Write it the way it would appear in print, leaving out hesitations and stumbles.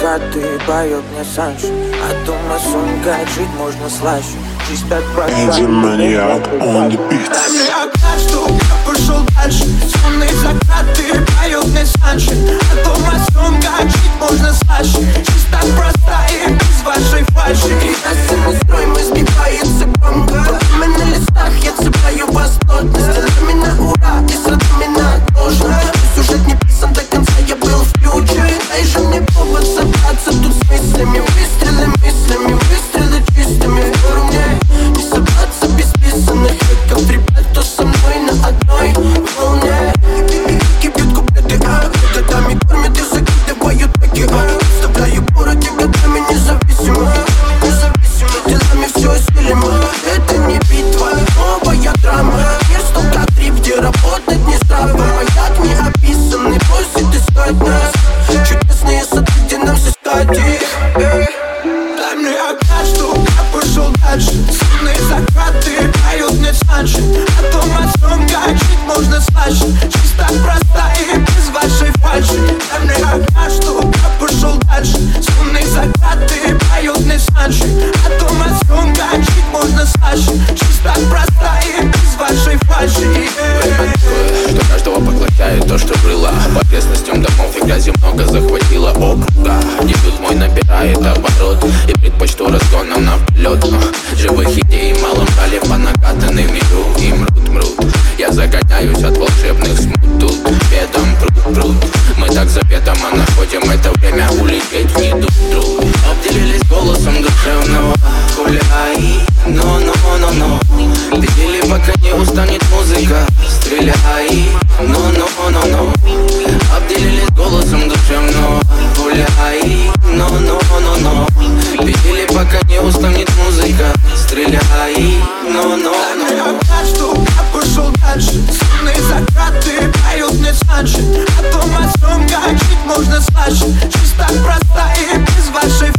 закаты поет мне Саншин. А дома сон, как жить можно слаще. Жизнь так проста. Эдди Маниак on the beat. Дай мне окна, чтоб я пошел дальше. Сонные закаты поет мне Саншин. А дома сон, как жить можно слаще. Жизнь так проста и без вашей фальши. И нас самый строй, мы сбивается громко. Потом на листах я цепляю вас плотно. Стилами на ура и с родными на отложно. Сюжет не писан до конца, я был включен. Дай же мне повод собраться тут с мыслями. Выстрелы мыслями, выстрелы чистыми. Втору мне не собраться без писанных треков. Ребят, кто со мной на одной волне. Кипят куплеты, годами кормят и закидывают паки. Вставляю пороги годами независимо. Делами все осилимо. Это не битва, новая драма. Мир стал как трип, где работать не здраво. Маяк не описанный, просит искать нас. Чудесные сады, где нам сыскать их. Дай мне окна, чтоб я пошел дальше. Сонные закаты поют мне Саншин. А дома сон, как жить можно слаще. Жизнь так проста и без вашей фальши. Дай мне окна, чтоб я пошел дальше. Сонные закаты поют мне Саншин. А дома сон, как жить можно слаще. Жизнь так проста и без вашей фальши. Время такое, что каждого поглощает то, что было. По окрестностям домов и грязи много захватило округа. Дебют мой набирает оборот и предпочту разгоном на влет. Живых идей малым брали по накатанной миру. И мрут. Я загоняюсь от волшебных смут. Тут бедом пруд. Мы так заветом, а находим это время улететь в недуг. Обделились голосом душевного. Гуляй, но. Видели, пока не устанет музыка. Стреляй, но. Обделились голосом душевного. Гуляй, но. Видели, пока не устанет музыка. Стреляй, но. Дай мне окна, чтоб я пошел дальше. Сонные закаты поют мне Саншин. А дома сон, как жить можно слаще. Жизнь так проста и без вашей